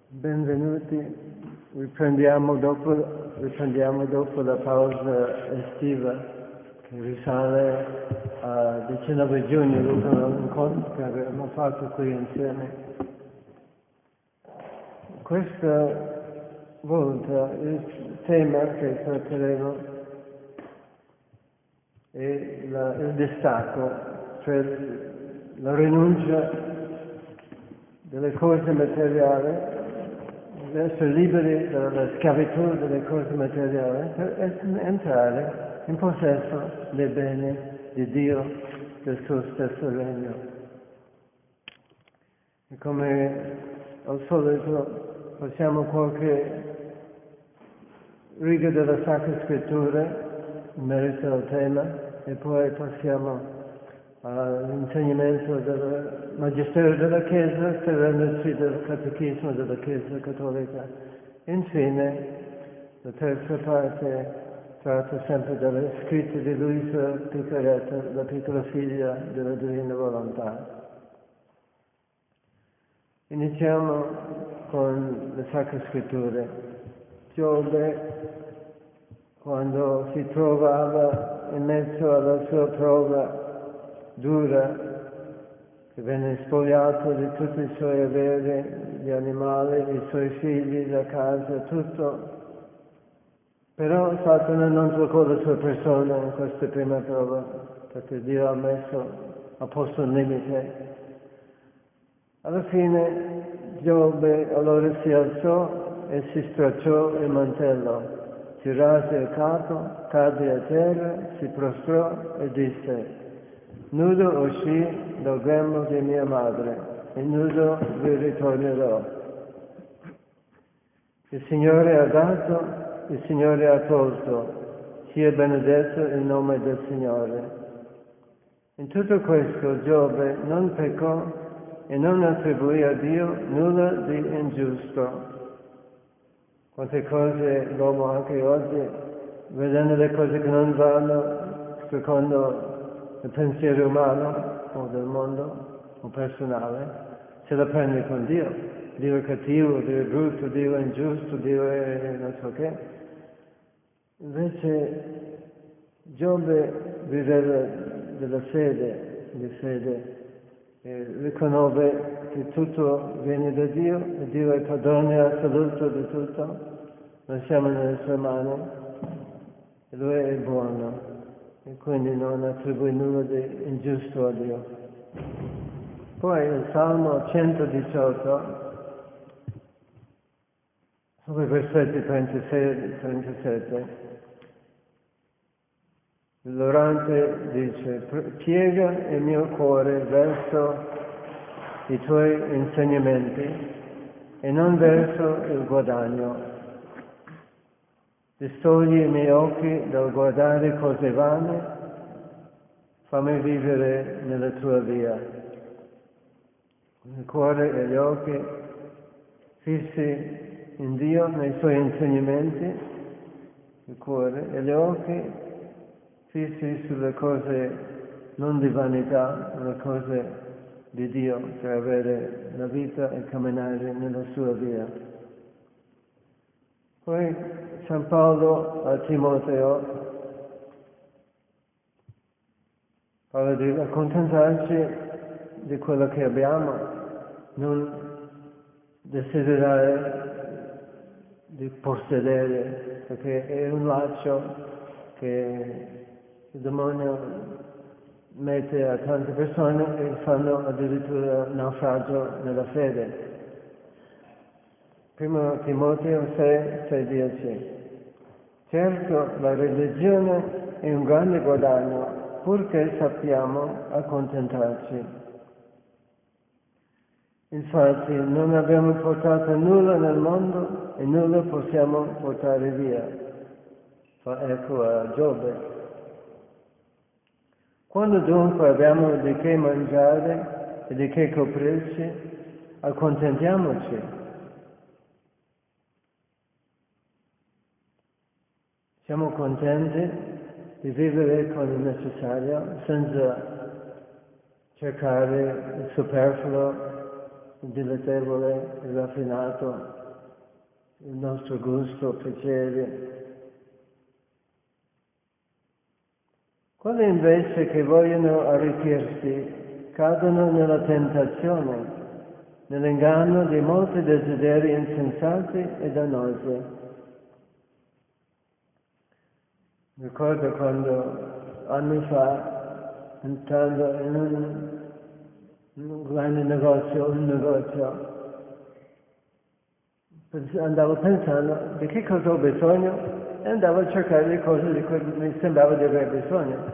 Benvenuti, riprendiamo dopo la pausa estiva che risale a 19 giugno, l'ultimo incontro che abbiamo fatto qui insieme. Questa volta il tema che tratteremo è il distacco, cioè la rinuncia delle cose materiali, essere liberi dalla schiavitù delle cose materiali per entrare in possesso dei beni di Dio, del suo stesso regno. E come al solito passiamo qualche riga della Sacra Scrittura in merito al tema e poi passiamo all'insegnamento del Magistero della Chiesa, servendosi del Catechismo della Chiesa Cattolica. Infine, la terza parte tratta sempre dalle scritte di Luisa Piccarreta, la piccola figlia della Divina Volontà. Iniziamo con le Sacre Scritture. Giobbe, quando si trovava in mezzo alla sua prova dura, che venne spogliato di tutti i suoi averi, gli animali, i suoi figli, la casa, tutto. Però Satana non toccò la sua persona in questa prima prova, perché Dio ha posto un limite. Alla fine Giobbe allora si alzò e si stracciò il mantello, si rase il capo, cadde a terra, si prostrò e disse: nudo uscì dal grembo di mia madre, e nudo vi ritornerò. Il Signore ha dato, il Signore ha tolto, sia benedetto il nome del Signore. In tutto questo Giobbe non peccò e non attribuì a Dio nulla di ingiusto. Quante cose l'uomo anche oggi, vedendo le cose che non vanno secondo il pensiero umano o del mondo o personale, se la prende con Dio. Dio è cattivo, Dio è brutto, Dio è ingiusto, Dio è non so che. Invece Giobbe viveva della fede, e riconobbe che tutto viene da Dio, e Dio è padrone assoluto di tutto, noi siamo nelle sue mani, e Lui è buono. E quindi non attribuì nulla di ingiusto a Dio. Poi il Salmo 118, sopra i versetti 36 e 37, l'orante dice: piega il mio cuore verso i tuoi insegnamenti e non verso il guadagno. Distogli i miei occhi dal guardare cose vane, fammi vivere nella tua via. Il cuore e gli occhi fissi in Dio, nei suoi insegnamenti, il cuore e gli occhi fissi sulle cose non di vanità, le cose di Dio, per avere la vita e camminare nella sua via. Poi San Paolo a Timoteo parla di accontentarci di quello che abbiamo, non desiderare di possedere, perché è un laccio che il demonio mette a tante persone e fanno addirittura naufragio nella fede. Primo Timoteo 6:10. Certo, la religione è un grande guadagno, purché sappiamo accontentarci. Infatti, non abbiamo portato nulla nel mondo e nulla possiamo portare via. Fa ecco a Giobbe. Quando dunque abbiamo di che mangiare e di che coprirci, accontentiamoci. Siamo contenti di vivere con il necessario, senza cercare il superfluo dilettevole, raffinato, il nostro gusto, piacere. Quelli invece che vogliono arricchirsi cadono nella tentazione, nell'inganno di molti desideri insensati e dannosi. Ricordo quando anni fa, entrando in un grande negozio, andavo pensando di che cosa ho bisogno e andavo a cercare le cose di cui mi sembrava di aver bisogno.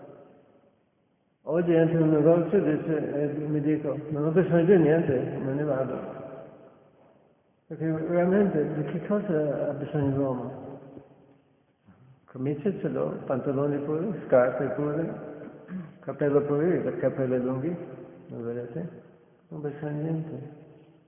Oggi entro in un negozio e mi dico, non ho bisogno di niente, me ne vado. Perché veramente di che cosa ha bisogno l'uomo? Camicia ce l'ho, pantaloni pure, scarpe pure, capello pure, capelli lunghi, non vedete? Non ho bisogno di niente.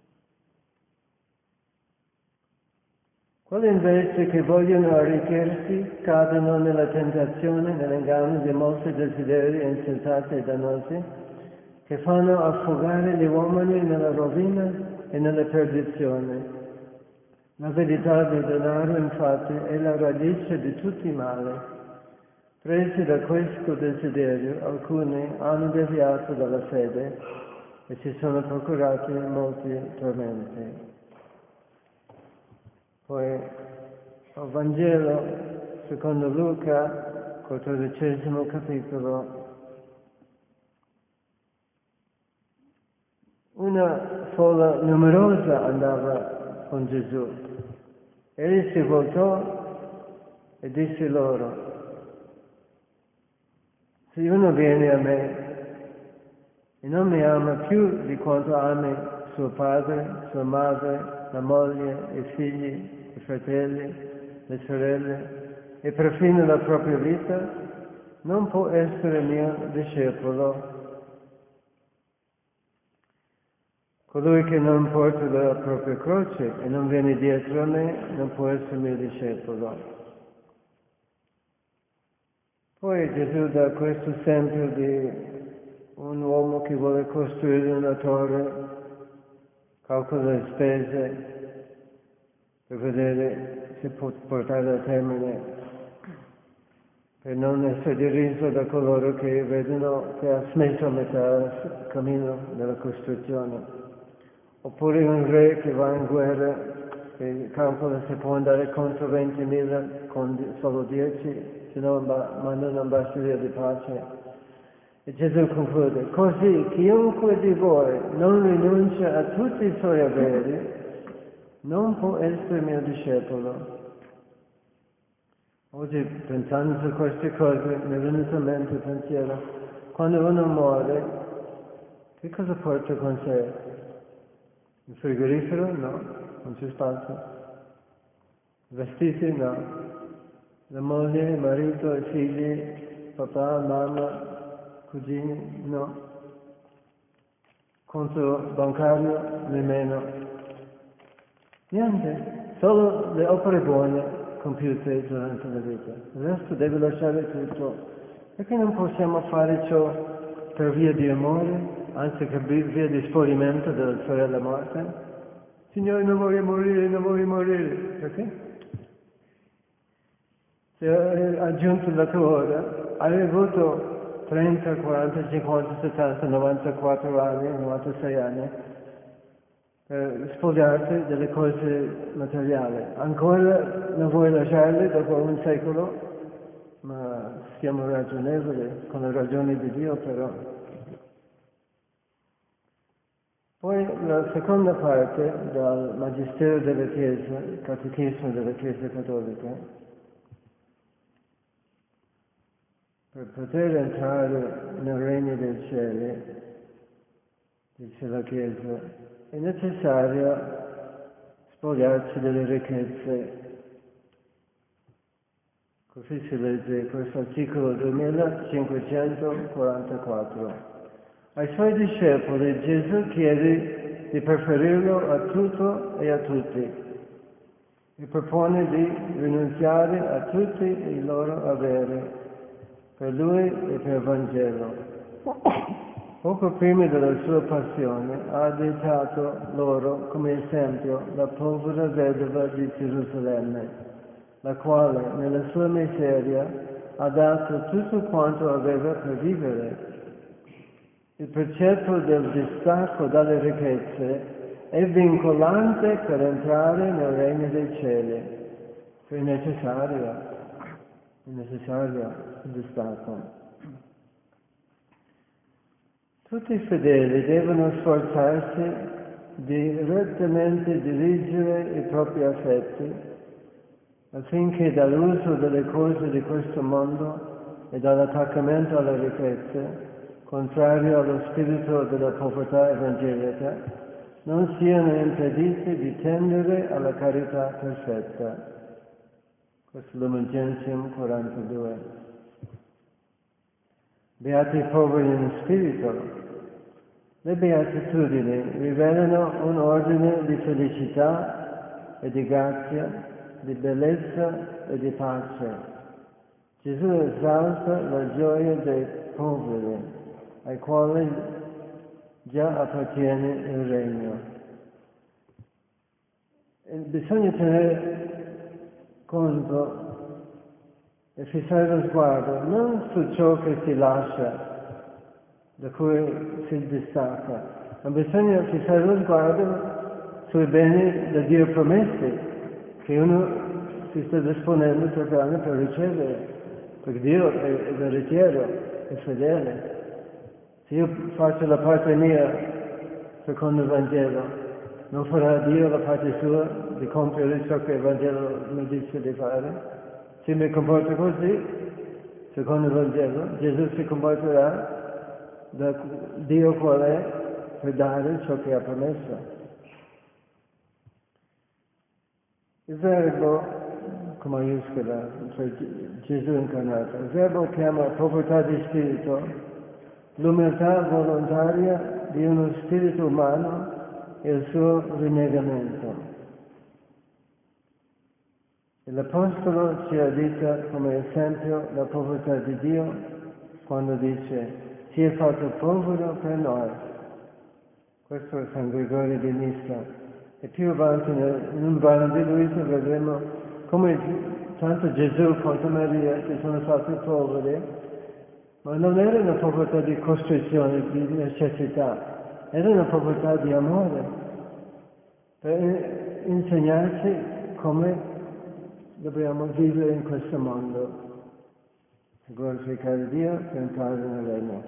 Quelli invece che vogliono arricchirsi cadono nella tentazione, nell'inganno di molti desideri insensati e dannosi, che fanno affogare gli uomini nella rovina e nella perdizione. L'avidità del denaro, infatti, è la radice di tutti i mali. Presi da questo desiderio, alcuni hanno deviato dalla fede e si sono procurati molti tormenti. Poi al Vangelo, secondo Luca, 14 capitolo, una folla numerosa andava con Gesù. Egli si voltò e disse loro, se uno viene a me e non mi ama più di quanto ami suo padre, sua madre, la moglie, i figli, i fratelli, le sorelle, e perfino la propria vita, non può essere mio discepolo. Colui che non porta la propria croce e non viene dietro a me non può essere mio discepolo. Poi Gesù dà questo esempio di un uomo che vuole costruire una torre, calcola le spese per vedere se può portare a termine, per non essere deriso da coloro che vedono che ha smesso a metà cammino della costruzione. Oppure un re che va in guerra e calcola se può andare contro 20.000 con solo 10, se no manda un'ambasciatrice di pace. E Gesù conclude, così chiunque di voi non rinuncia a tutti i suoi averi, non può essere mio discepolo. Oggi, pensando su queste cose, mi è venuto in mente il pensiero, quando uno muore, che cosa porta con sé? Il frigorifero? No, non c'è spazio. Vestiti? No. La moglie, il marito, i figli, papà, mamma, cugini? No. Conto bancario? Nemmeno. Niente, solo le opere buone compiute durante la vita. Il resto deve lasciare tutto. Perché non possiamo fare ciò per via di amore? Anzi che via di spogliamento della sorella morta. Signore, non voglio morire. Perché? Se hai aggiunto la tua ora, hai avuto 30, 40, 50, 70, 94 anni, 96 anni, per spogliarti delle cose materiali. Ancora non vuoi lasciarle dopo un secolo, ma siamo ragionevoli, con le ragioni di Dio però. Poi la seconda parte dal Magistero della Chiesa, il Catechismo della Chiesa Cattolica, per poter entrare nel Regno dei Cieli, dice la Chiesa, è necessario spogliarsi delle ricchezze. Così si legge questo articolo 2544. Ai suoi discepoli Gesù chiede di preferirlo a tutto e a tutti e propone di rinunziare a tutti i loro averi per lui e per il Vangelo. Poco prima della sua passione ha additato loro come esempio la povera vedova di Gerusalemme, la quale nella sua miseria ha dato tutto quanto aveva per vivere. Il precetto del distacco dalle ricchezze è vincolante per entrare nel regno dei cieli. È necessario il distacco. Tutti i fedeli devono sforzarsi di rettamente dirigere i propri affetti affinché dall'uso delle cose di questo mondo e dall'attaccamento alle ricchezze, contrario allo spirito della povertà evangelica, non siano impediti di tendere alla carità perfetta. Questo è Lumen Gentium 42. Beati i poveri in spirito. Le beatitudini rivelano un ordine di felicità e di grazia, di bellezza e di pace. Gesù esalta la gioia dei poveri, ai quali già appartiene il regno. E bisogna tenere conto e fissare lo sguardo non su ciò che si lascia, da cui si distacca, ma bisogna fissare lo sguardo sui beni da Dio promessi, che uno si sta disponendo per ricevere, perché Dio è veritiero, è fedele. Se io faccio la parte mia, secondo il Vangelo, non farà Dio la parte sua di compiere ciò che il Vangelo mi dice di fare? Se mi comporto così, secondo il Vangelo, Gesù si comporterà da Dio qual è per dare ciò che ha promesso. Il Verbo, con maiuscola, cioè Gesù incarnato, il Verbo chiama povertà di spirito l'umiltà volontaria di uno spirito umano e il suo rinnegamento. E l'Apostolo ci addita come esempio la povertà di Dio quando dice si è fatto povero per noi. Questo è San Gregorio di Nissa. E più avanti in un brano di Luisa vedremo come tanto Gesù quanto Maria si sono fatti poveri, ma non era una povertà di costrizione, di necessità, era una povertà di amore, per insegnarci come dobbiamo vivere in questo mondo, glorificare Dio per entrare nel regno.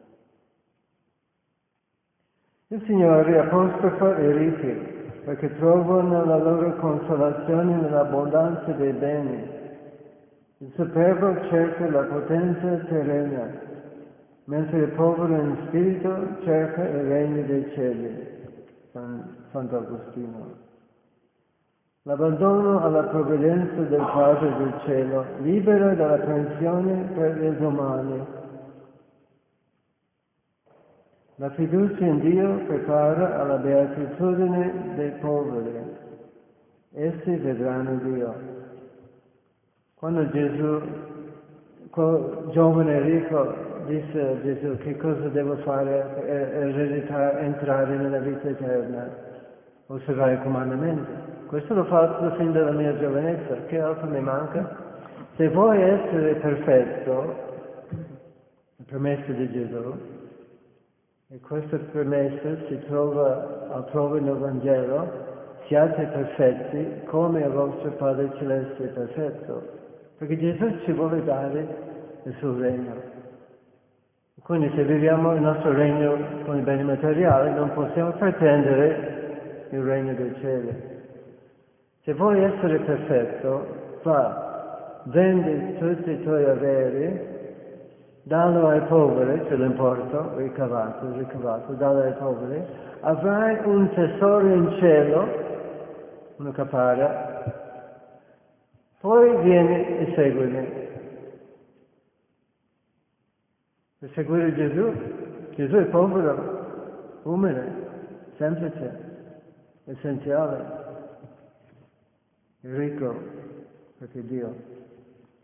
Il Signore apostrofa i ricchi, perché trovano la loro consolazione nell'abbondanza dei beni. Il superbo cerca la potenza terrena, mentre il povero in spirito cerca il regno dei cieli. Sant'Agostino. L'abbandono alla provvidenza del Padre del Cielo libera dalla pensione per gli umani. La fiducia in Dio prepara alla beatitudine dei poveri. Essi vedranno Dio. Quando Gesù, quel giovane ricco, disse a Gesù che cosa devo fare per entrare nella vita eterna, osservare i comandamenti. Questo l'ho fatto fin dalla mia giovinezza, che altro mi manca? Se vuoi essere perfetto, la promessa di Gesù, e questa promessa si trova nel Vangelo, siate perfetti come il vostro Padre Celeste è perfetto, perché Gesù ci vuole dare il suo regno. Quindi se viviamo il nostro regno con i beni materiali non possiamo pretendere il regno dei cieli. Se vuoi essere perfetto, vendi tutti i tuoi averi, dallo ai poveri, c'è l'importo, ricavato, dallo ai poveri, avrai un tesoro in cielo, una caparra, poi vieni e seguimi. Per seguire Gesù è povero, umile, semplice, essenziale. Ricco, perché Dio.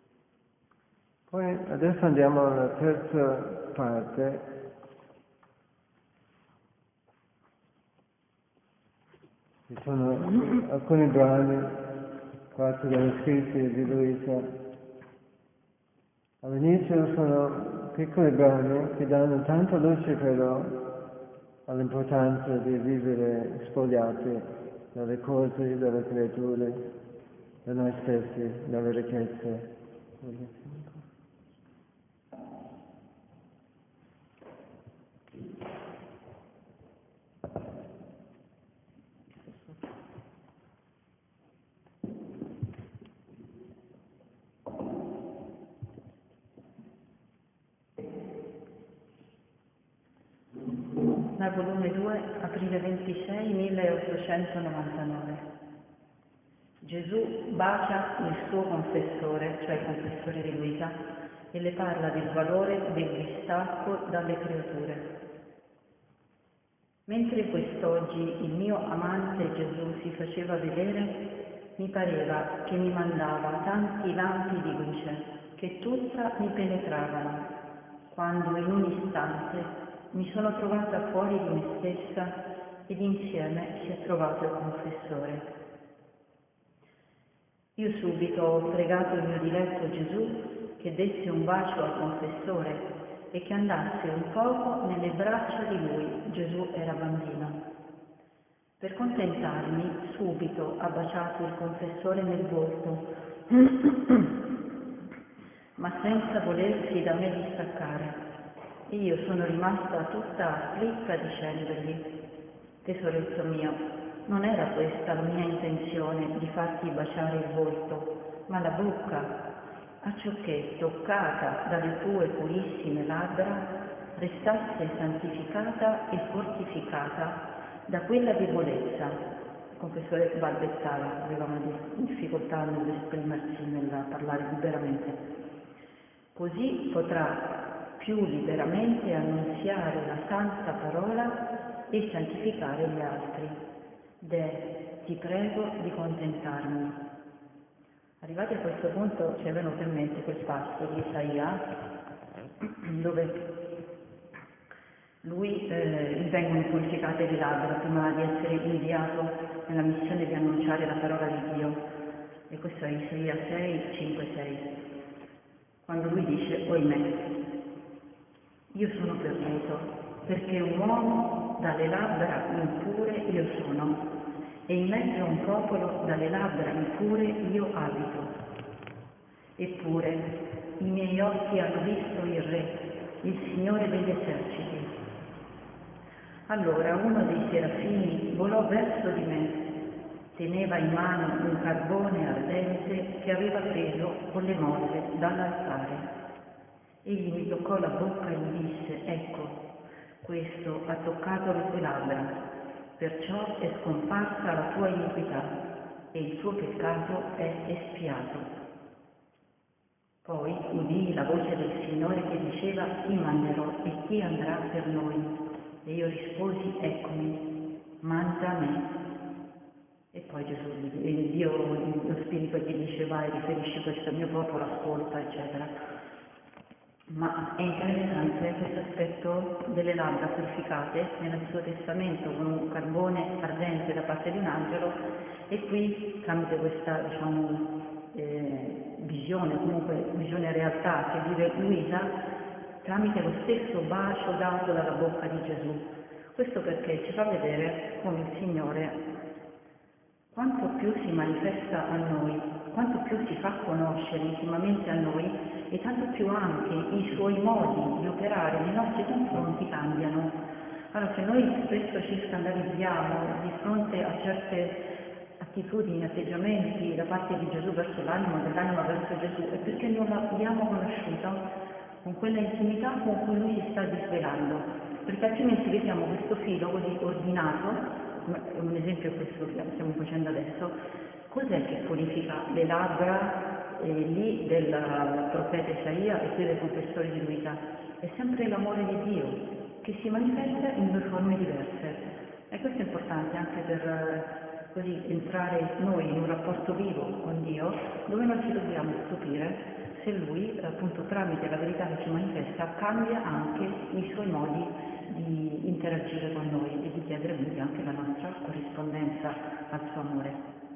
Poi adesso andiamo alla terza parte, Ci sono alcuni brani, quasi dagli scritti di Luisa. All'inizio sono piccoli brani che danno tanta luce però all'importanza di vivere spogliati dalle cose, dalle creature, da noi stessi, dalle ricchezze. Dal volume 2, aprile 26, 1899. Gesù bacia il suo confessore, cioè il confessore di Luisa, e le parla del valore del distacco dalle creature. Mentre quest'oggi il mio amante Gesù si faceva vedere, mi pareva che mi mandava tanti lampi di luce che tutta mi penetravano, quando in un istante mi sono trovata fuori di me stessa ed insieme si è trovato il confessore. Io subito ho pregato il mio diletto Gesù che desse un bacio al confessore e che andasse un poco nelle braccia di lui. Gesù era bambino. Per contentarmi, subito ha baciato il confessore nel volto, ma senza volersi da me distaccare. E io sono rimasta tutta afflitta dicendergli: tesoretto mio, non era questa la mia intenzione di farti baciare il volto, ma la bocca, accioché toccata dalle tue purissime labbra restasse santificata e fortificata da quella debolezza. Il confessore balbettava, aveva una difficoltà nell'esprimersi, nel parlare liberamente. Così potrà più liberamente annunziare la santa parola e santificare gli altri. Ti prego di contentarmi. Arrivati a questo punto ci è venuto in mente quel passo di Isaia dove gli vengono purificate le labbra prima di essere inviato nella missione di annunciare la parola di Dio. E questo è Isaia 6, 5, 6. Quando lui dice: oimè, io sono perduto, perché un uomo dalle labbra impure io sono, e in mezzo a un popolo dalle labbra impure io abito. Eppure i miei occhi hanno visto il Re, il Signore degli eserciti. Allora uno dei serafini volò verso di me, teneva in mano un carbone ardente che aveva preso con le molle dall'altare. Egli mi toccò la bocca e mi disse: ecco, questo ha toccato le tue labbra, perciò è scomparsa la tua iniquità e il tuo peccato è espiato. Poi udii la voce del Signore che diceva: ti manderò e chi andrà per noi? E io risposi: eccomi, manda me. E poi lo Spirito gli dice: vai, riferisci questo al mio popolo, ascolta, eccetera. Ma è interessante questo aspetto delle labbra purificate nell'Antico Testamento con un carbone ardente da parte di un angelo, e qui tramite questa visione, comunque visione realtà che vive Luisa, tramite lo stesso bacio dato dalla bocca di Gesù. Questo perché ci fa vedere come il Signore, quanto più si manifesta a noi, quanto più si fa conoscere intimamente a noi, e tanto più anche i suoi modi di operare nei nostri confronti cambiano. Allora, se noi spesso ci scandalizziamo di fronte a certe attitudini, atteggiamenti da parte di Gesù verso l'anima, dell'anima verso Gesù, è perché non l'abbiamo conosciuta con quella intimità con cui lui si sta disvelando, perché altrimenti vediamo questo filo così ordinato. Un esempio è questo che stiamo facendo adesso. Cos'è che purifica le labbra lì del profeta Isaia e qui del confessore di Luisa? È sempre l'amore di Dio che si manifesta in due forme diverse, e questo è importante anche per così entrare noi in un rapporto vivo con Dio, dove non ci dobbiamo stupire se Lui, appunto tramite la verità che ci manifesta, cambia anche i suoi modi di interagire con noi e di chiedere quindi anche la nostra corrispondenza al suo amore.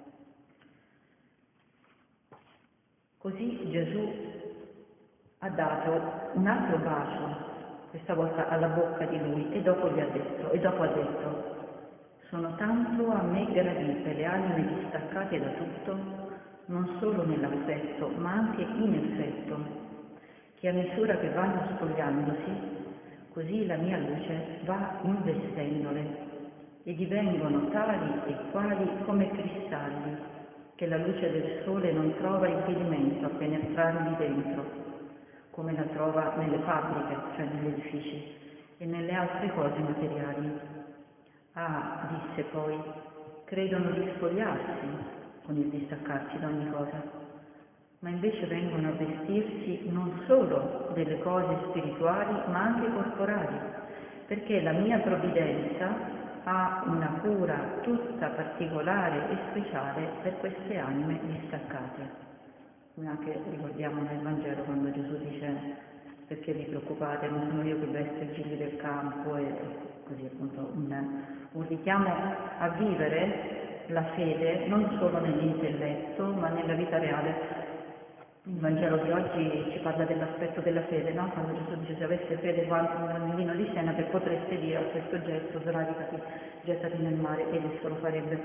Così Gesù ha dato un altro bacio, questa volta alla bocca di lui, e dopo ha detto: sono tanto a me gradite le anime distaccate da tutto, non solo nell'affetto, ma anche in effetto, che a misura che vanno spogliandosi, così la mia luce va investendole e divengono tali e quali come cristalli, che la luce del sole non trova impedimento a penetrarvi dentro, come la trova nelle fabbriche, cioè negli edifici, e nelle altre cose materiali. Ah, disse poi, credono di spogliarsi con il distaccarsi da ogni cosa, ma invece vengono a vestirsi non solo delle cose spirituali, ma anche corporali, perché la mia provvidenza ha una cura tutta particolare e speciale per queste anime distaccate. Come anche ricordiamo nel Vangelo quando Gesù dice: perché vi preoccupate, non sono io che vesto i gigli del campo, e così appunto un richiamo a vivere la fede non solo nell'intelletto ma nella vita reale. Il Vangelo di oggi ci parla dell'aspetto della fede, no? Quando Gesù dice: se aveste fede quanto un granellino di senape, potreste dire a questo gesto: sradicati, gettati nel mare, ed esso lo farebbe.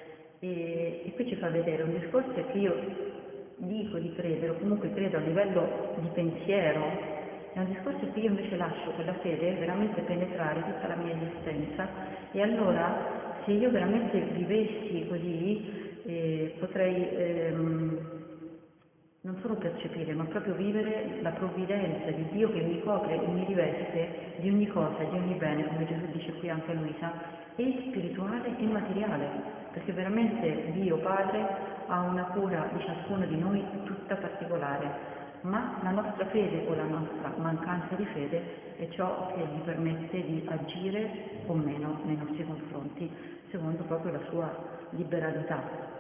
E qui ci fa vedere un discorso che io dico di credere, o comunque credo a livello di pensiero. È un discorso che io invece lascio quella fede veramente penetrare tutta la mia esistenza, e allora se io veramente vivessi così potrei non solo percepire, ma proprio vivere la provvidenza di Dio che mi copre e mi riveste di ogni cosa, di ogni bene, come Gesù dice qui anche a Luisa, e spirituale e materiale, perché veramente Dio Padre ha una cura di ciascuno di noi tutta particolare. Ma la nostra fede o la nostra mancanza di fede è ciò che gli permette di agire o meno nei nostri confronti, secondo proprio la sua liberalità.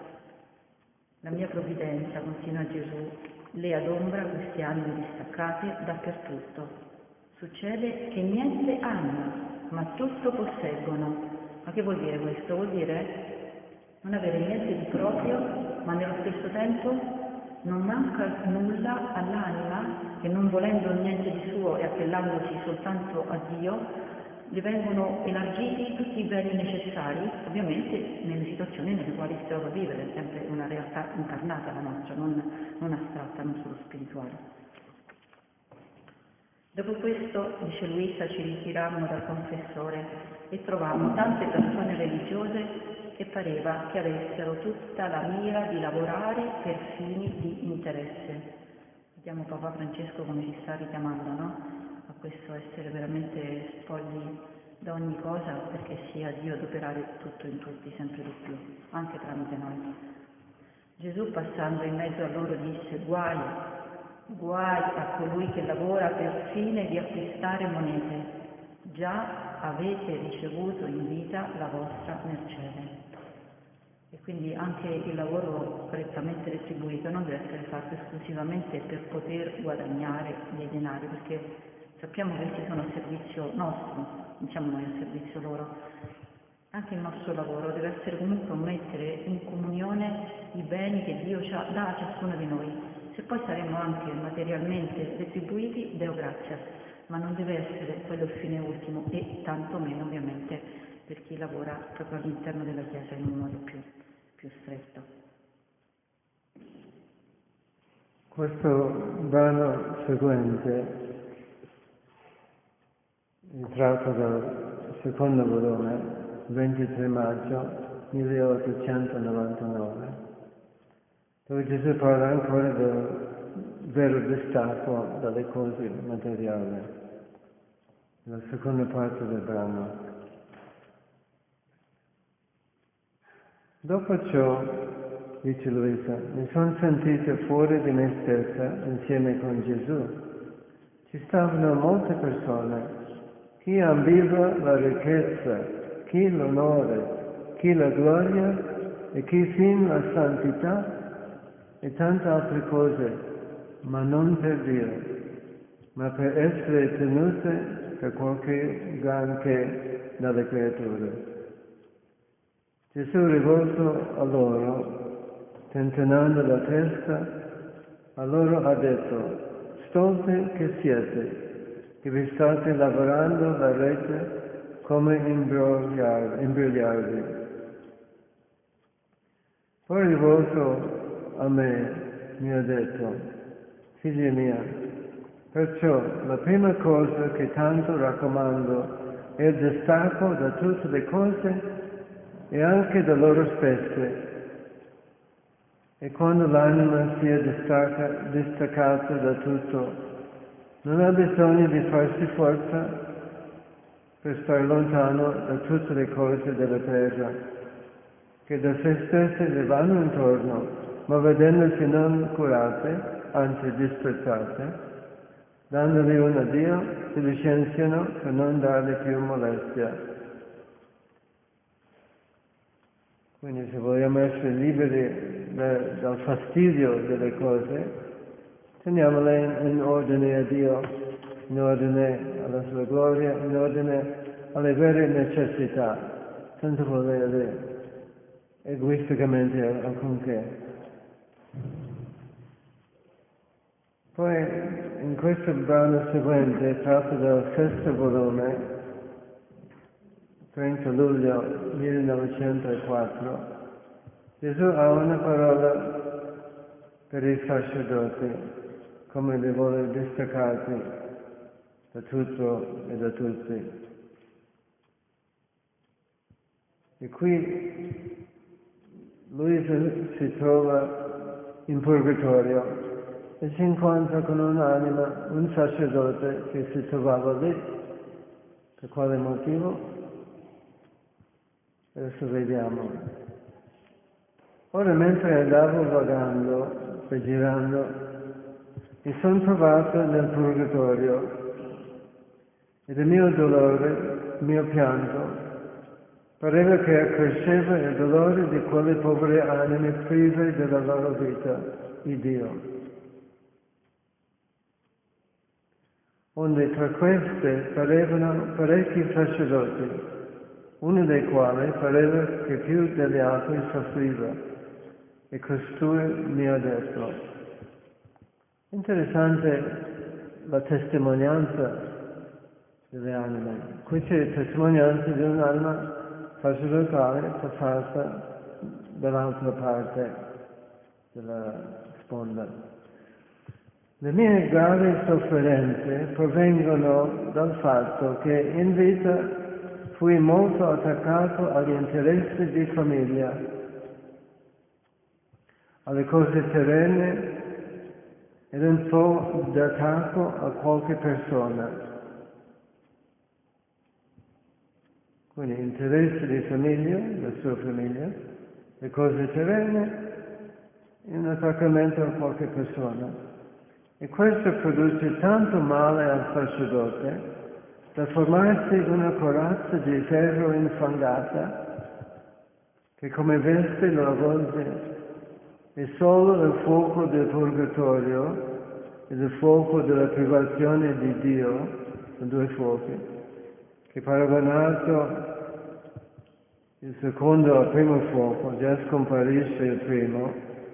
La mia provvidenza, continua Gesù, le adombra queste anime distaccate dappertutto. Succede che niente hanno, ma tutto posseggono. Ma che vuol dire questo? Vuol dire non avere niente di proprio, ma nello stesso tempo non manca nulla all'anima che, non volendo niente di suo e appellandosi soltanto a Dio, gli vengono elargiti tutti i beni necessari, ovviamente nelle situazioni nelle quali si trova a vivere, sempre una realtà incarnata la nostra, non astratta, non solo spirituale. Dopo questo, dice Luisa, ci ritirammo dal confessore e trovammo tante persone religiose che pareva che avessero tutta la mira di lavorare per fini di interesse. Vediamo Papa Francesco come ci sta richiamando, no? A questo essere veramente spogli da ogni cosa, perché sia Dio ad operare tutto in tutti, sempre di più, anche tramite noi. Gesù, passando in mezzo a loro, disse: guai a colui che lavora per fine di acquistare monete, già avete ricevuto in vita la vostra mercede. E quindi anche il lavoro correttamente retribuito non deve essere fatto esclusivamente per poter guadagnare dei denari, perché sappiamo che essi sono a servizio nostro, non siamo noi a servizio loro. Anche il nostro lavoro deve essere comunque mettere in comunione i beni che Dio dà a ciascuno di noi. Se poi saremo anche materialmente retribuiti, Deo grazie, ma non deve essere quello il fine ultimo, e tanto meno ovviamente per chi lavora proprio all'interno della Chiesa in un modo più stretto. Questo brano seguente, tratto dal secondo volume, 23 maggio 1899, dove Gesù parla ancora del vero distacco dalle cose materiali, la seconda parte del brano. Dopo ciò, dice Luisa, mi sono sentita fuori di me stessa insieme con Gesù. Ci stavano molte persone, chi ambiva la ricchezza, chi l'onore, chi la gloria e chi fin la santità e tante altre cose, ma non per Dio, ma per essere tenute per qualche granché dalle creature. Gesù rivolto a loro, tentennando la testa, a loro ha detto: stolti che siete, che vi state lavorando la rete come imbrogliarvi. Poi rivolto a me, mi ha detto: figlia mia, perciò la prima cosa che tanto raccomando è il distacco da tutte le cose e anche da loro stesse. E quando l'anima sia distaccata da tutto, non ha bisogno di farsi forza per stare lontano da tutte le cose della terra, che da se stesse le vanno intorno, ma vedendosi non curate, anzi disprezzate, dandole un addio, si licenziano per non darle più molestia. Quindi se vogliamo essere liberi dal fastidio delle cose, teniamole in ordine a Dio, in ordine alla sua gloria, in ordine alle vere necessità, senza volere egoisticamente alcunché. Poi in questo brano seguente, tratto dal sesto volume, 30 luglio 1904, Gesù ha una parola per i sacerdoti, come li vuole distaccati da tutto e da tutti. E qui lui si trova in purgatorio e si incontra con un'anima, un sacerdote che si trovava lì. Per quale motivo? Adesso vediamo. Ora mentre andavo vagando e girando, mi sono trovato nel purgatorio ed il mio dolore, il mio pianto, pareva che accresceva il dolore di quelle povere anime prive della loro vita, di Dio. Onde tra queste parevano parecchi sacerdoti, uno dei quali pareva che più degli altri soffriva, e costui mi ha detto: interessante la testimonianza delle anime. Qui c'è testimonianza di un'anima sacerdotale passata dall'altra parte della sponda. Le mie gravi sofferenze provengono dal fatto che in vita fui molto attaccato agli interessi di famiglia, alle cose terrene ed un po' d'attacco a qualche persona. Quindi interessi di famiglia, la sua famiglia, le cose terrene e un attaccamento a qualche persona. E questo produce tanto male al sacerdote da formarsi una corazza di ferro infangata che come veste lo avvolge, e solo il fuoco del purgatorio e il fuoco della privazione di Dio, sono due fuochi, che paragonato il secondo al primo fuoco già scomparisce il primo,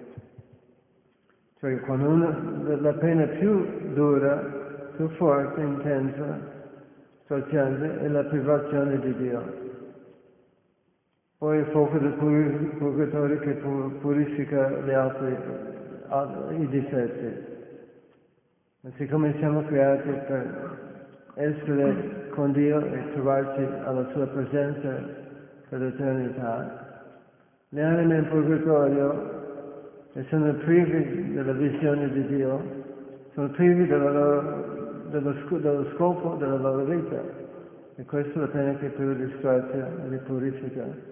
cioè quando la pena più dura, più forte, intensa, straziante è la privazione di Dio. Poi il fuoco del purgatorio che purifica gli altri, i difetti. Ma siccome siamo creati per essere con Dio e trovarci alla sua presenza per l'eternità, le anime in purgatorio, che sono privi della visione di Dio, sono privi dello scopo della loro vita. E questa è la pena che più li strazia e li purifica.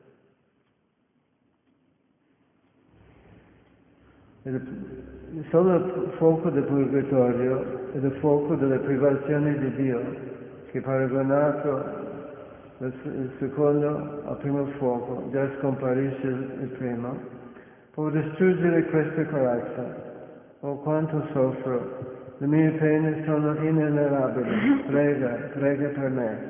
Solo il fuoco del purgatorio e il fuoco della privazione di Dio, che paragonato il secondo al primo fuoco, già scomparisce il primo, può distruggere questa corazza. Oh, quanto soffro le mie pene sono inenerabili, prega per me.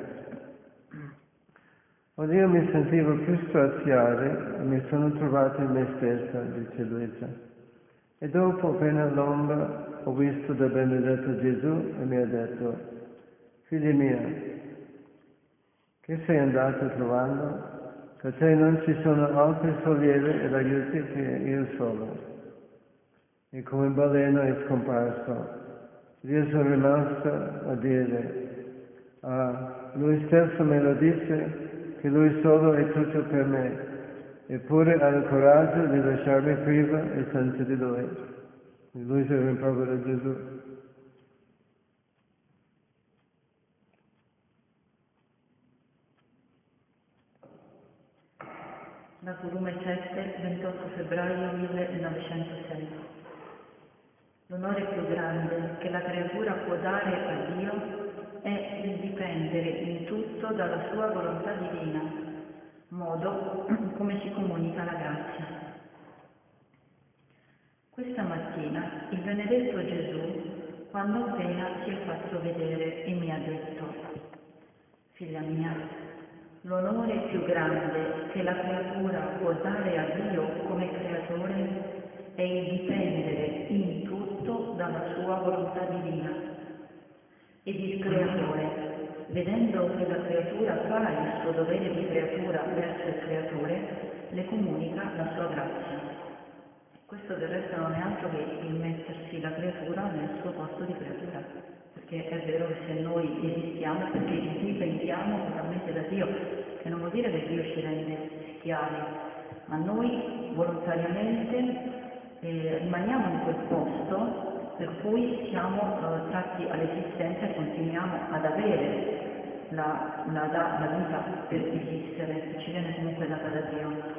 Ora io mi sentivo più straziare e mi sono trovato in me stessa, dice Luisa. E dopo, appena all'ombra, ho visto del benedetto Gesù e mi ha detto, figlia mia, che sei andato trovando? Per te non ci sono altri sollievi ed aiuti che io solo. E come baleno è scomparso. Io sono rimasto a dire, lui stesso me lo dice, che lui solo è tutto per me, eppure ha il coraggio di lasciarmi priva e senza di lui. E lui si rimprovera Gesù. Da volume 7, 28 febbraio 1906. L'onore più grande che la creatura può dare a Dio è il dipendere in tutto dalla sua volontà divina, modo come si comunica la grazia. Questa mattina il benedetto Gesù, quando appena si è fatto vedere e mi ha detto, figlia mia, l'onore più grande che la creatura può dare a Dio come creatore è il dipendere in tutto dalla sua volontà divina. Ed il creatore, vedendo che la creatura fa il suo dovere di creatura verso il creatore, le comunica la sua grazia. Questo del resto non è altro che il mettersi la creatura nel suo posto di creatura, perché è vero che se noi esistiamo è perché dipendiamo totalmente da Dio, che non vuol dire che Dio ci rende schiavi, ma noi volontariamente rimaniamo in quel posto per cui siamo tratti all'esistenza e continuiamo ad avere la vita per esistere, che ci viene comunque data da Dio.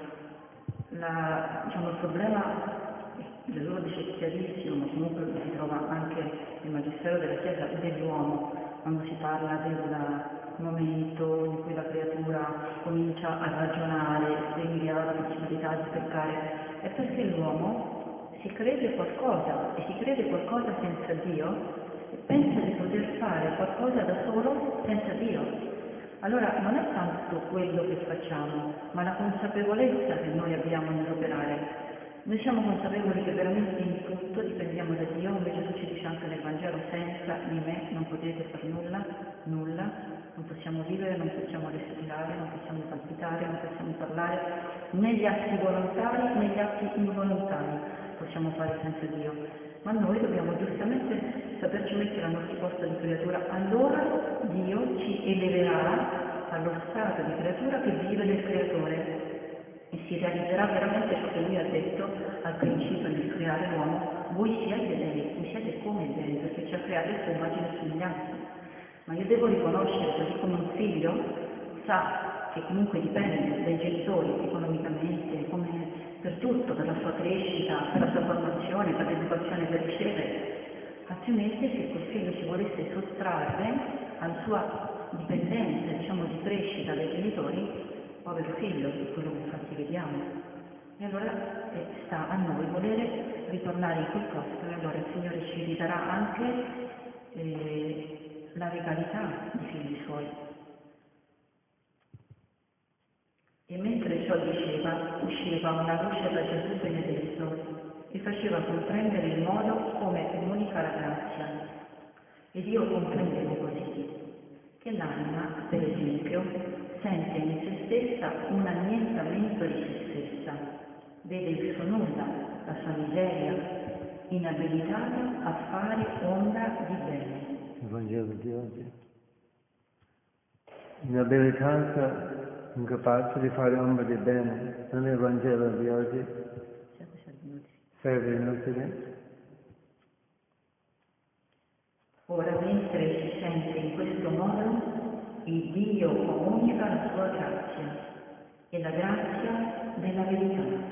Il problema, Gesù lo dice chiarissimo, ma comunque si trova anche nel Magistero della Chiesa dell'uomo, quando si parla del momento in cui la creatura comincia a ragionare, quindi ha la possibilità di peccare, è perché l'uomo si crede qualcosa e si crede qualcosa senza Dio e pensa di poter fare qualcosa da solo senza Dio. Allora non è tanto quello che facciamo, ma la consapevolezza che noi abbiamo nell'operare. Noi siamo consapevoli che veramente in tutto dipendiamo da Dio, come Gesù ci dice anche nel Vangelo, senza di me non potete fare nulla, non possiamo vivere, non possiamo respirare, non possiamo palpitare, non possiamo parlare, né gli atti volontari né gli atti involontari possiamo fare senza Dio. Ma noi dobbiamo giustamente saperci mettere al nostro posto di creatura, allora Dio ci eleverà allo stato di creatura che vive nel creatore e si realizzerà veramente ciò che lui ha detto al principio nel creare l'uomo, voi siete dei, voi siete come dei, perché ci ha creato la sua immagine e somiglianza. Ma io devo riconoscere, così come un figlio sa che comunque dipende dai genitori economicamente, come per tutto, per la sua crescita, per la sua formazione, per l'educazione che riceve, altrimenti se quel figlio si volesse sottrarre alla sua dipendenza, diciamo, di crescita dai genitori, povero figlio, quello che infatti vediamo. E allora sta a noi volere ritornare in quel posto e allora il Signore ci ridarà anche la regalità di figli suoi. E mentre ciò diceva, usciva una luce da Gesù benedetto e faceva comprendere il modo come comunica la grazia. Ed io comprendevo così, che l'anima, per esempio, sente in se stessa un annientamento di se stessa, vede il suo nulla, la sua miseria, inabilitata a fare ombra di bene. Il Vangelo di oggi. Inabilitata, incapace di fare ombra di bene, non è il Vangelo di oggi. Serve inutile. Ora, mentre si sente in questo modo, il Dio comunica la sua grazia e la grazia della verità.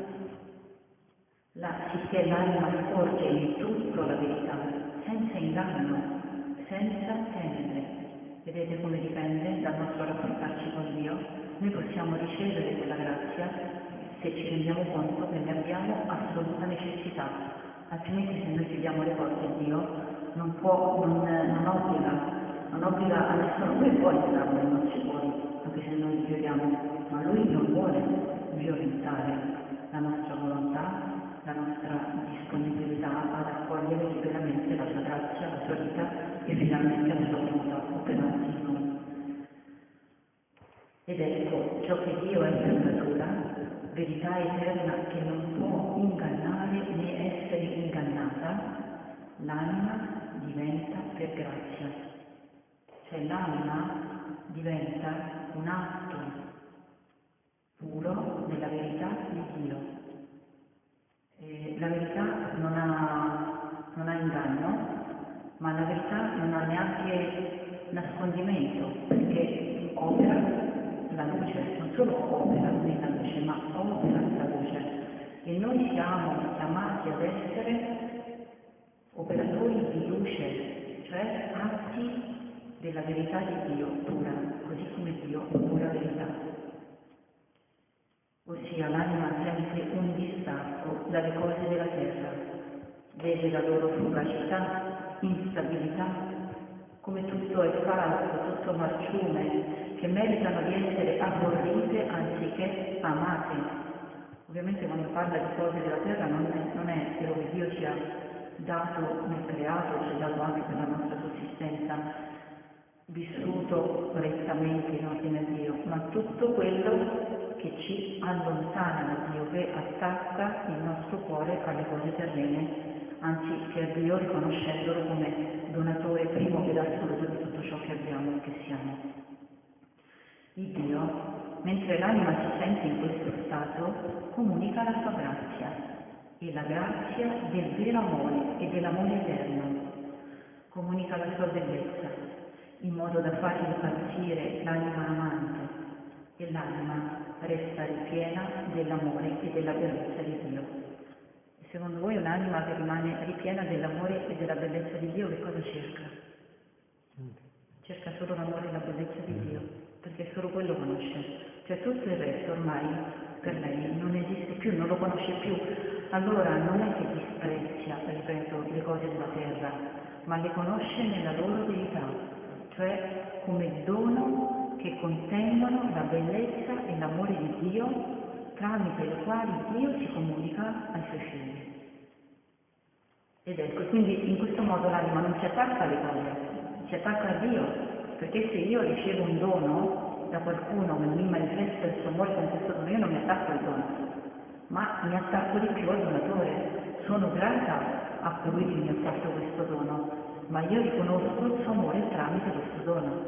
Sicché l'anima scorge in tutto la verità, senza inganno, senza tenebre. Vedete come dipende dal nostro rapportarci con Dio? Noi possiamo ricevere quella grazia se ci rendiamo conto che ne abbiamo assoluta necessità. altrimenti se noi chiudiamo le porte Dio non obbliga a nessuno, lui può entrare nei nostri cuori, anche se noi li chiudiamo, ma lui non vuole violentare la nostra volontà, la nostra disponibilità ad accogliere liberamente la sua grazia, la sua vita e finalmente la sua volontà operante in noi. Ed ecco, ciò che Dio è per natura, verità eterna che non può ingannare né essere ingannata, l'anima diventa per grazia. Cioè l'anima diventa un atto puro della verità di Dio. La verità non ha inganno, ma la verità non ha neanche nascondimento, perché opera la luce, non solo opera nella luce, ma opera la luce. E noi siamo chiamati ad essere operatori di luce, cioè atti della verità di Dio pura, così come Dio è pura verità. Ossia l'anima sente un distacco dalle cose della terra, vede la loro fugacità, instabilità, come tutto è falso, tutto marciume, che meritano di essere aborrite anziché amate. Ovviamente quando parla di cose della terra non è quello che Dio ci ha dato nel creato, ci ha dato anche per la nostra sussistenza, vissuto rettamente in ordine a Dio, ma tutto quello che ci allontana da Dio, che attacca il nostro cuore alle cose terrene, anzi che a Dio riconoscendolo come donatore primo ed assoluto di tutto ciò che abbiamo e che siamo. Il Dio, mentre l'anima si sente in questo stato, comunica la sua grazia, e la grazia del vero amore e dell'amore eterno. Comunica la sua bellezza, in modo da far impazzire l'anima amante, e l'anima resta ripiena dell'amore e della bellezza di Dio. E secondo voi un'anima che rimane ripiena dell'amore e della bellezza di Dio che cosa cerca? Cerca solo l'amore e la bellezza di Dio, perché solo quello conosce. Cioè tutto il resto ormai per lei non esiste più, non lo conosce più. Allora non è che disprezza, ripeto, le cose della terra, ma le conosce nella loro verità, cioè come dono che contengono la bellezza e l'amore di Dio, tramite i quali Dio si comunica ai suoi figli. Ed ecco, quindi in questo modo l'anima non si attacca alle cose, si attacca a Dio, perché se io ricevo un dono da qualcuno che mi manifesta il suo amore con questo dono, io non mi attacco al dono, ma mi attacco di più al donatore. Sono grata a colui che mi ha fatto questo dono, ma io riconosco il suo amore tramite questo dono.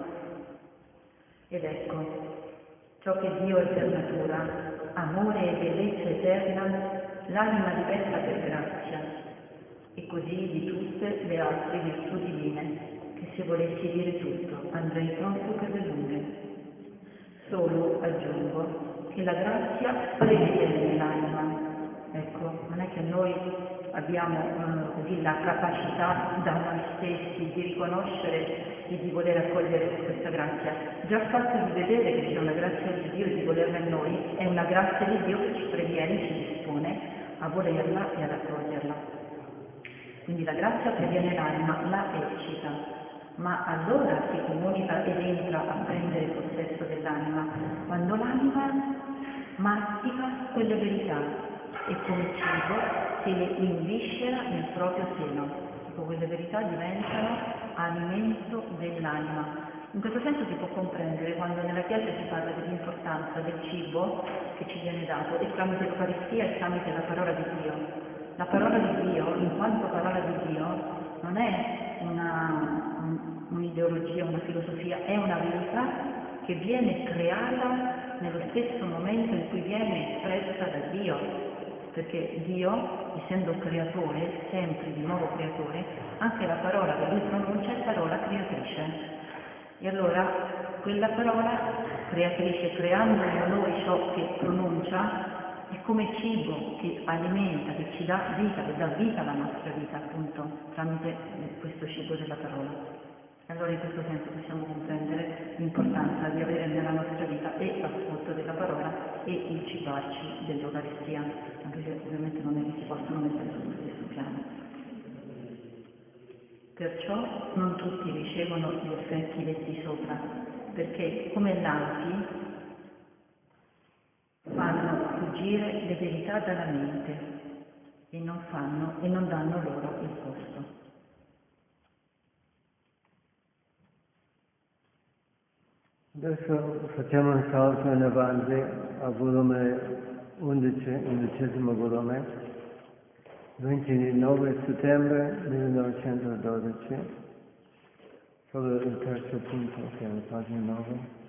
Ed ecco, ciò che Dio è per natura, amore e bellezza eterna, l'anima diventa per grazia, e così di tutte le altre virtù divine, che se volessi dire tutto andrei proprio per le lunghe. Solo aggiungo che la grazia previene l'anima. Ecco, non è che noi abbiamo così la capacità da noi stessi di riconoscere e di voler accogliere questa grazia. Già il fatto di vedere che c'è una grazia di Dio e di volerla in noi è una grazia di Dio che ci previene, ci dispone a volerla e ad accoglierla. Quindi la grazia previene l'anima, la eccita, ma allora si comunica ed entra a prendere possesso dell'anima, quando l'anima mastica quelle verità e come cibo se le inviscera nel proprio seno. Ecco, quelle verità diventano alimento dell'anima. In questo senso si può comprendere quando nella Chiesa si parla dell'importanza del cibo che ci viene dato e tramite l'Eucaristia e tramite la parola di Dio. La parola di Dio, in quanto parola di Dio, non è un'ideologia, una filosofia, è una verità che viene creata nello stesso momento in cui viene espressa da Dio, perché Dio, essendo creatore, sempre di nuovo creatore, anche la parola che lui pronuncia è parola creatrice. E allora quella parola creatrice, creando in noi ciò che pronuncia, è come cibo che alimenta, che ci dà vita, che dà vita alla nostra vita, appunto, tramite questo cibo della parola. Allora in questo senso possiamo comprendere l'importanza di avere nella nostra vita e l'ascolto della parola e il cibarci dell'Eucaristia, anche se ovviamente non è che si possono mettere sullo stesso piano. Perciò non tutti ricevono gli effetti detti sopra, perché come l'alti fanno fuggire le verità dalla mente e non danno loro il posto. Adesso facciamo un salto in avanti al volume 11, 11° volume, 29 settembre 1912, solo il terzo punto, che è la pagina 9.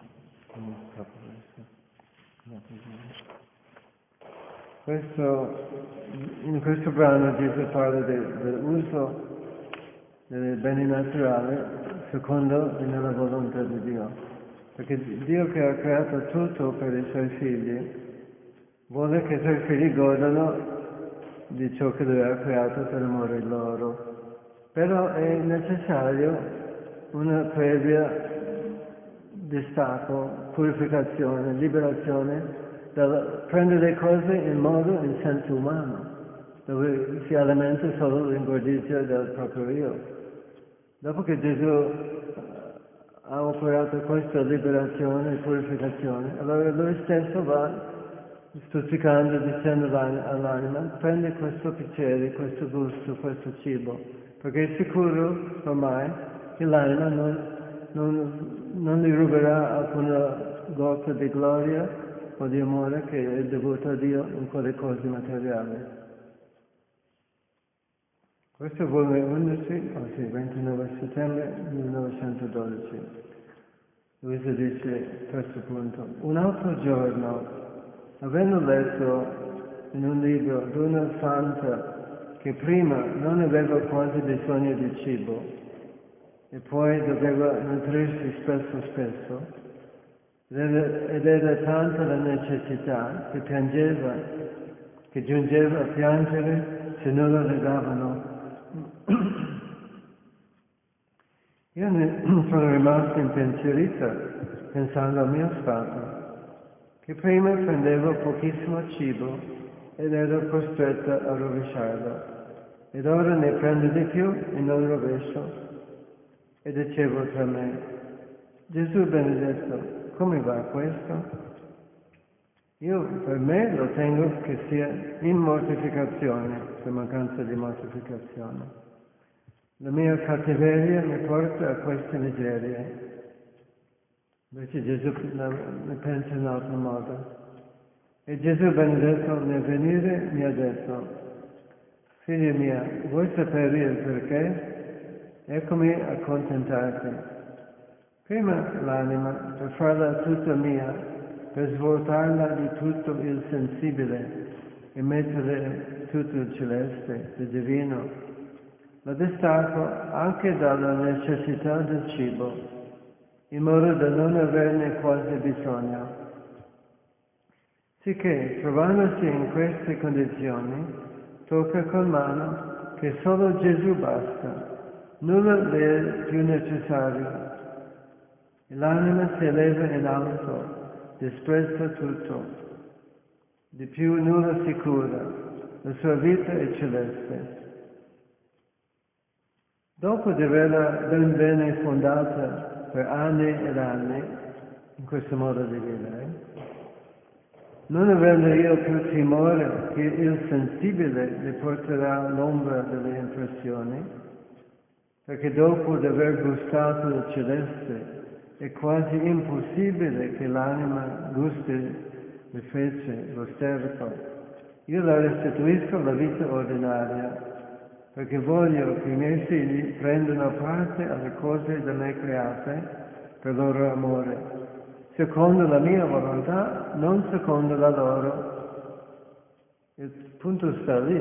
In questo brano Gesù parla dell'uso dei beni naturali secondo e nella volontà di Dio. Perché Dio che ha creato tutto per i suoi figli, vuole che i suoi figli godano di ciò che Lui ha creato per amore loro. Però è necessario una previa distacco, purificazione, liberazione dal prendere le cose in senso umano, dove si alimenta solo l'ingordigia del proprio io. Dopo che Gesù ha operato questa liberazione e purificazione, allora Lui stesso va stuzzicando, dicendo all'anima, prendi questo piacere, questo gusto, questo cibo, perché è sicuro ormai che l'anima non gli ruberà alcuna goccia di gloria o di amore che è dovuto a Dio in quelle cose materiali. Questo è il volume 11, 29 settembre 1912. Luisa dice, terzo punto, un altro giorno, avendo letto in un libro di una santa che prima non aveva quasi bisogno di cibo e poi doveva nutrirsi spesso, ed era tanta la necessità che giungeva a piangere se nulla le davano. Io ne sono rimasto impensierita pensando al mio stato, che prima prendevo pochissimo cibo ed ero costretta a rovesciarlo, ed ora ne prendo di più e non rovescio, e dicevo tra me, Gesù benedetto, come va questo? Io per me lo tengo che sia in mortificazione, per mancanza di mortificazione. La mia cattiveria mi porta a queste miserie. Invece Gesù ne pensa in altro modo. E Gesù benedetto nel venire mi ha detto, figlia mia, vuoi sapere il perché? Eccomi a contentarti. Prima l'anima, per farla tutta mia, per svuotarla di tutto il sensibile e mettere tutto il celeste, il divino, la distacco anche dalla necessità del cibo, in modo da non averne quasi bisogno. Sicché, trovandosi in queste condizioni, tocca con mano che solo Gesù basta, nulla le è più necessario. E l'anima si eleva in alto, disprezza tutto, di più nulla si cura, la sua vita è celeste. Dopo di averla ben bene fondata per anni ed anni, in questo modo di vivere, non avendo io più timore che il sensibile le porterà l'ombra delle impressioni, perché dopo di aver gustato il celeste è quasi impossibile che l'anima gusti le fece, lo sterco. Io la restituisco alla vita ordinaria, perché voglio che i miei figli prendano parte alle cose da me create per loro amore, secondo la mia volontà, non secondo la loro. Il punto sta lì.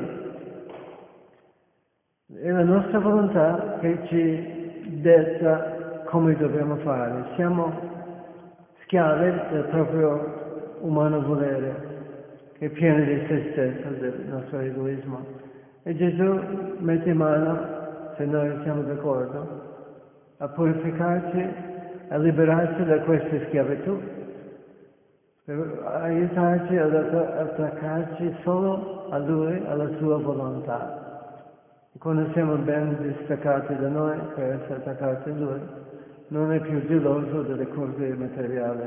È la nostra volontà che ci detta come dobbiamo fare. Siamo schiavi del proprio umano volere, che è pieno di se stesso, del nostro egoismo. E Gesù mette in mano, se noi siamo d'accordo, a purificarci, a liberarci da questa schiavitù, per aiutarci ad attaccarci solo a Lui, alla sua volontà. Quando siamo ben distaccati da noi per essere attaccati a Lui, non è più geloso delle cose materiali.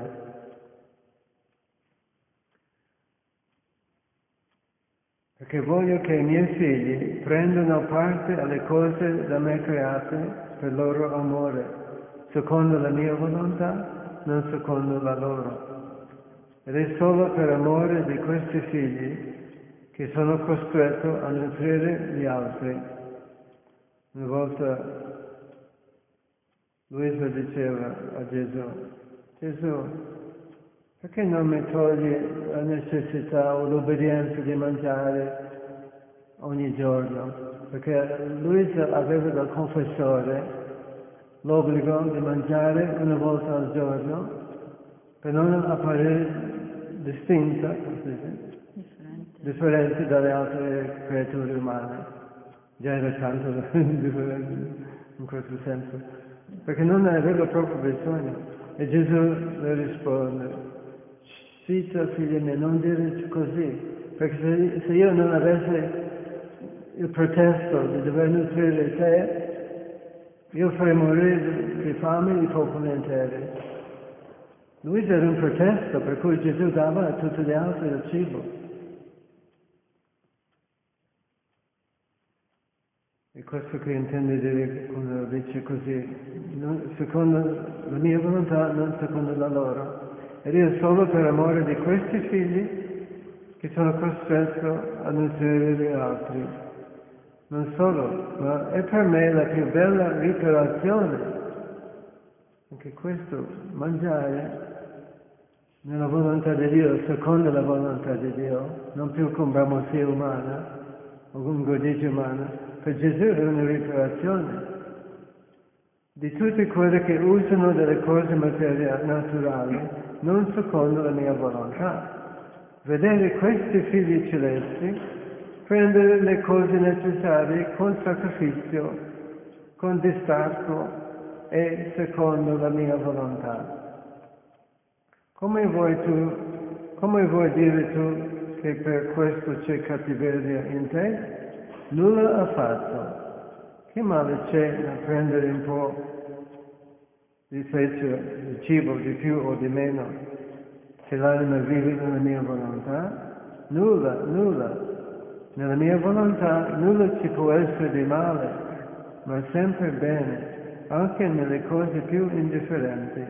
Perché voglio che i miei figli prendano parte alle cose da me create per loro amore, secondo la mia volontà, non secondo la loro. Ed è solo per amore di questi figli che sono costretto a nutrire gli altri. Una volta Luisa diceva a Gesù, Gesù, perché non mi togli la necessità o l'obbedienza di mangiare ogni giorno? Perché Luisa aveva dal confessore l'obbligo di mangiare una volta al giorno per non apparire distinta, differente dalle altre creature umane. Già era tanto differente in questo senso, perché non ne aveva proprio bisogno. E Gesù le risponde, Zita, figlia mia, non dire così, perché se io non avessi il pretesto di dover nutrire te, io farei morire di fame i popoli interi. Luisa era un pretesto per cui Gesù dava a tutti gli altri il cibo. È questo che intende dire quando dice così, secondo la mia volontà, non secondo la loro. Ed io solo per amore di questi figli che sono costretto a nutrire gli altri. Non solo, ma è per me la più bella riparazione. Anche questo, mangiare nella volontà di Dio, secondo la volontà di Dio, non più con bramosia umana o con godigia umana, per Gesù è una riparazione di tutti quelli che usano delle cose naturali, non secondo la mia volontà. Vedere questi figli celesti prendere le cose necessarie con sacrificio, con distacco e secondo la mia volontà. Come vuoi dire tu che per questo c'è cattiveria in te? Nulla affatto. Che male c'è a prendere un po' di cibo di più o di meno se l'anima vive nella mia volontà? Nulla. Nella mia volontà nulla ci può essere di male, ma sempre bene, anche nelle cose più indifferenti.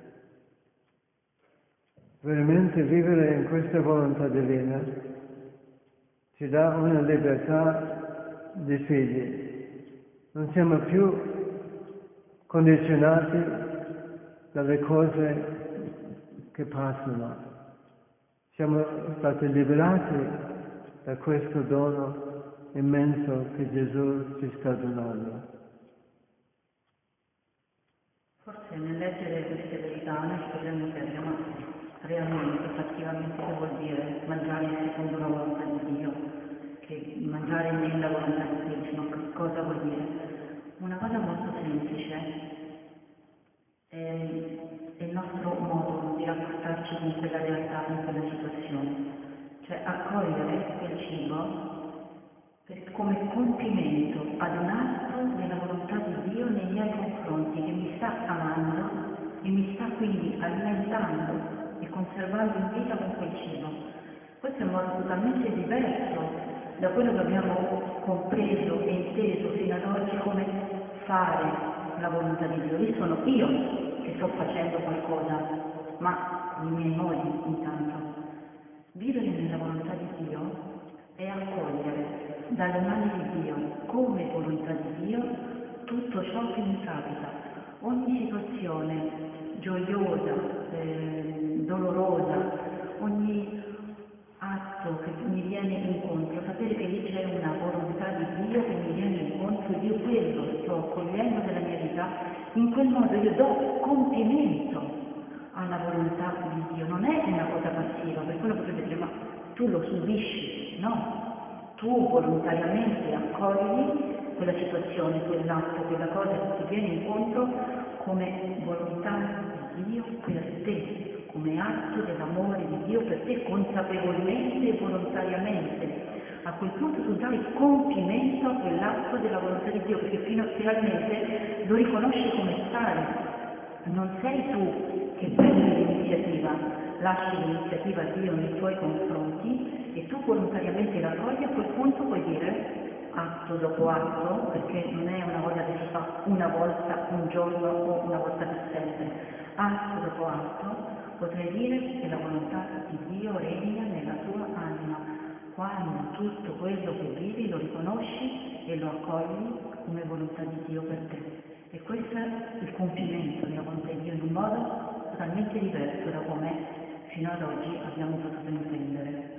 Veramente vivere in questa volontà divina ci dà una libertà di figli. Non siamo più condizionati dalle cose che passano. Siamo stati liberati da questo dono immenso che Gesù ci sta donando. Forse nel leggere queste verità noi ci potremmo chiedere, ma realmente, fattivamente, che vuol dire mangiare secondo la volontà di Dio? Che mangiare nella volontà di Dio, ma che cosa vuol dire? Una cosa molto semplice è il nostro modo di rapportarci con quella realtà, con quella situazione, cioè accogliere quel cibo come compimento ad un atto della volontà di Dio nei miei confronti, che mi sta amando e mi sta quindi alimentando e conservando in vita con quel cibo. Questo è un modo totalmente diverso da quello che abbiamo compreso e inteso fino ad oggi come fare la volontà di Dio. Lì sono io che sto facendo qualcosa, ma con i miei modi intanto. Vivere nella volontà di Dio è accogliere dalle mani di Dio, come volontà di Dio, tutto ciò che mi capita. Ogni situazione gioiosa, dolorosa, ogni atto che mi viene incontro, sapere che lì c'è una volontà di Dio che mi viene incontro, io quello sto accogliendo nella mia vita, in quel modo io do compimento alla volontà di Dio. Non è una cosa passiva, per quello potete dire, ma tu lo subisci, no? Tu volontariamente accogli quella situazione, quell'atto, quella cosa che ti viene incontro come volontà di Dio per te, come atto dell'amore di Dio per te, consapevolmente e volontariamente. A quel punto tu dai compimento a quell'atto della volontà di Dio, perché finalmente lo riconosci come tale. Non sei tu che prendi l'iniziativa, lasci l'iniziativa a Dio nei tuoi confronti e tu volontariamente la cogli. A quel punto puoi dire, atto dopo atto, perché non è una cosa che si fa una volta, un giorno o una volta per sempre, atto dopo atto, potrei dire che la volontà di Dio regna nella tua anima, quando tutto quello che vivi lo riconosci e lo accogli come volontà di Dio per te. E questo è il compimento della volontà di Dio in un modo totalmente diverso da come fino ad oggi abbiamo potuto intendere.